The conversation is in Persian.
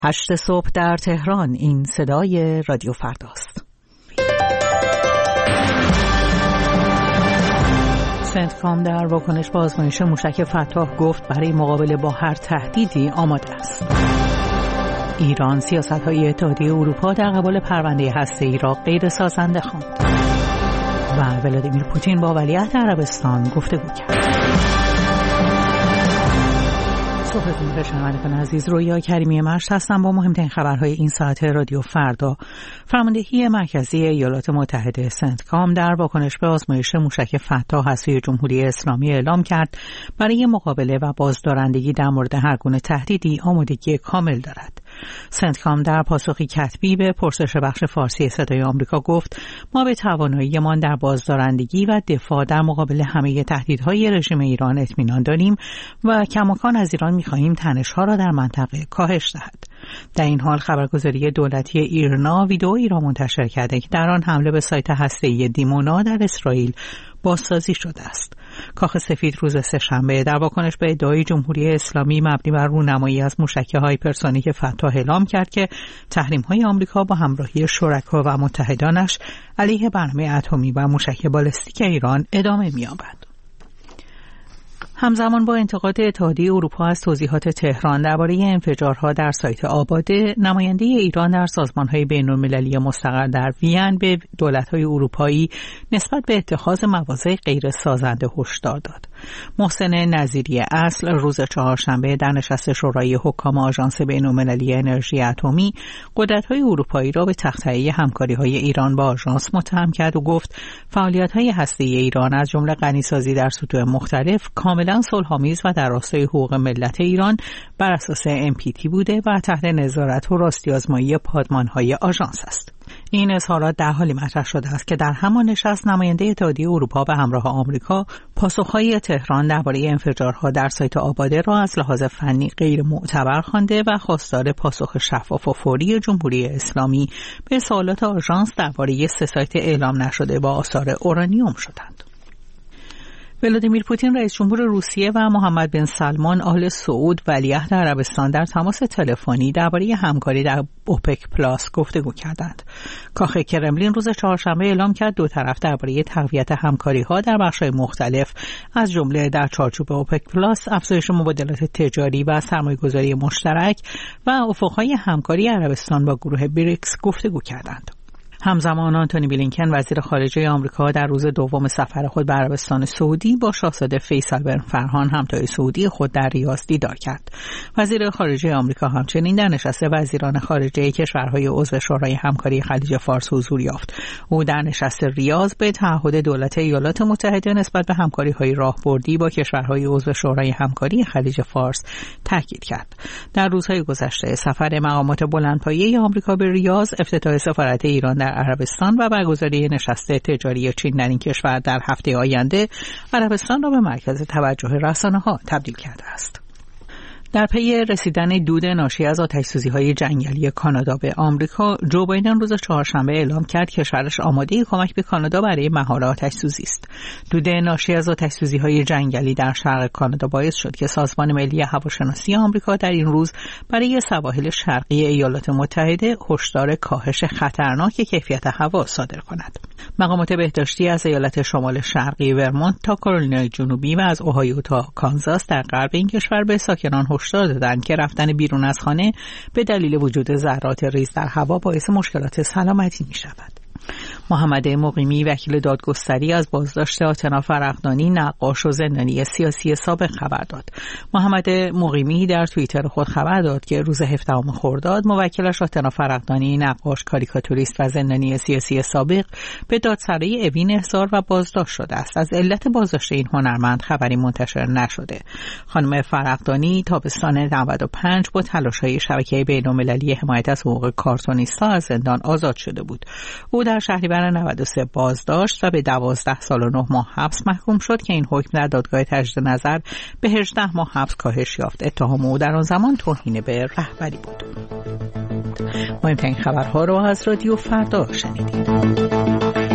8 صبح در تهران. این صدای رادیو فرداست. سنتکام در واکنش به آزمایش موشک فتاح گفت برای مقابله با هر تهدیدی آماده است. ایران سیاست‌های اتحادیه اروپا در قبال پرونده هسته‌ای را غیر سازنده خواند. و ولادیمیر پوتین با ولیعهد عربستان گفتگو کرد. صبحتون بخیر شنوندگان عزیز، رویا کریمی مشت هستم با مهمترین خبرهای این ساعت رادیو فردا. فرماندهی مرکزی ایالات متحده سنتکام در واکنش به آزمایش موشک فتاح از سوی جمهوری اسلامی اعلام کرد برای مقابله و بازدارندگی در مورد هر گونه تهدیدی آمادگی کامل دارد. سنتکام در پاسخی کتبی به پرسش بخش فارسی صدای آمریکا گفت ما به تواناییمان در بازدارندگی و دفاع در مقابل همه تهدیدهای رژیم ایران اطمینان داریم و کماکان از ایران می‌خواهیم تنش‌ها را در منطقه کاهش دهد. در این حال خبرگزاری دولتی ایرنا ویدئویی را منتشر کرده که در آن حمله به سایت هسته‌ای دیمونا در اسرائیل بازسازی شده است. کاخ سفید روز سه‌شنبه در واکنش به ادعای جمهوری اسلامی مبنی بر رونمایی از موشک هایپرسونیک فتاح اعلام کرد که تحریم‌های آمریکا با همراهی شرکا و متحدانش علیه برنامه اتمی و موشک بالستیک ایران ادامه می‌یابد. همزمان با انتقاد اتحادیه اروپا از توضیحات تهران درباره انفجارها در سایت آباده، نماینده ایران در سازمان‌های بین‌المللی مستقر در وین به دولت‌های اروپایی نسبت به اتخاذ مواضع غیر سازنده هشدار داد. محسن نظیری اصل روز چهارشنبه در نشست شورای حکام آژانس بین‌المللی انرژی اتمی قدرت‌های اروپایی را به تخطئه همکاری‌های ایران با آژانس متهم کرد و گفت فعالیت‌های هسته‌ای ایران از جمله غنیسازی در سطوح مختلف کاملا صلح‌آمیز و در راستای حقوق ملت ایران بر اساس NPT بوده و تحت نظارت و راستی آزمایی پادمان‌های آژانس است. این اظهارات در حالی مطرح شده است که در همان نشست نماینده اتحادیه اروپا به همراه آمریکا پاسخ‌های تهران درباره انفجارها در سایت آباده را از لحاظ فنی غیر معتبر خوانده و خواستار پاسخ شفاف و فوری جمهوری اسلامی به سوالات آژانس درباره 3 سایت اعلام نشده با آثار اورانیوم شدند. ولادیمیر پوتین رئیس جمهور روسیه و محمد بن سلمان آل سعود ولیعهد عربستان در تماس تلفنی درباره همکاری در اوپک پلاس گفتگو کردند. کاخ کرملین روز چهارشنبه اعلام کرد دو طرف درباره تقویت همکاری‌ها در بخش‌های مختلف از جمله در چارچوب اوپک پلاس، افزایش مبادلات تجاری و سرمایه‌گذاری مشترک و افق‌های همکاری عربستان با گروه بریکس گفتگو کردند. همزمان آنتونی بلینکن وزیر خارجه آمریکا در روز دوم سفر خود به عربستان سعودی با شاهزاده فیصل بن فرهان همتای سعودی خود در ریاض دیدار کرد. وزیر خارجه آمریکا همچنین در نشست وزیران خارجه کشورهای عضو شورای همکاری خلیج فارس حضور یافت. او در نشست ریاض به تعهد دولت ایالات متحده نسبت به همکاری‌های راهبردی با کشورهای عضو شورای همکاری خلیج فارس تاکید کرد. در روزهای گذشته سفر مقامات بلندپایه آمریکا به ریاض، افتتاح سفارت ایران در عربستان و برگزاری نشست تجاری چین در این کشور در هفته آینده عربستان را به مرکز توجه رسانه‌ها تبدیل کرده است. در پی رسیدن دود ناشی از آتش‌سوزی‌های جنگلی کانادا به آمریکا، جو بایدن روز چهارشنبه اعلام کرد کشورش آماده کمک به کانادا برای مهار آتش‌سوزی است. دود ناشی از آتش‌سوزی‌های جنگلی در شرق کانادا باعث شد که سازمان ملی هواشناسی آمریکا در این روز برای سواحل شرقی ایالات متحده هشدار کاهش خطرناک کیفیت هوا صادر کند. مقامات بهداشتی از ایالت شمال شرقی ورمونت تا کارولینای جنوبی و از اوهایو تا کانزاس در غرب این کشور به ساکنان هشدار دادند که رفتن بیرون از خانه به دلیل وجود ذرات ریز در هوا باعث مشکلات سلامتی می شود. محمد مقیمی وکیل دادگستری از بازداشت آتنا فرقدانی، نقاش و زندانی سیاسی سابق خبر داد. محمد مقیمی در توییتر خود خبر داد که روز 17 خرداد موکلش آتنا فرقدانی، نقاش، کاریکاتوریست و زندانی سیاسی سابق به دادسرای اوین احضار و بازداشت شده است. از علت بازداشت این هنرمند خبری منتشر نشده. خانم فرقدانی تابستان 95 با تلاش‌های شبکه بین‌المللی حمایت از حقوق کارتونیست‌ها از زندان آزاد شده بود. او در شهریور 93 بازداشت و به 12 سال و 9 ماه حبس محکوم شد که این حکم در دادگاه تجدید نظر به 18 ماه حبس کاهش یافت. اتهام او در آن زمان توهین به رهبری بود. مهمترین خبرها را از رادیو فردا شنیدید.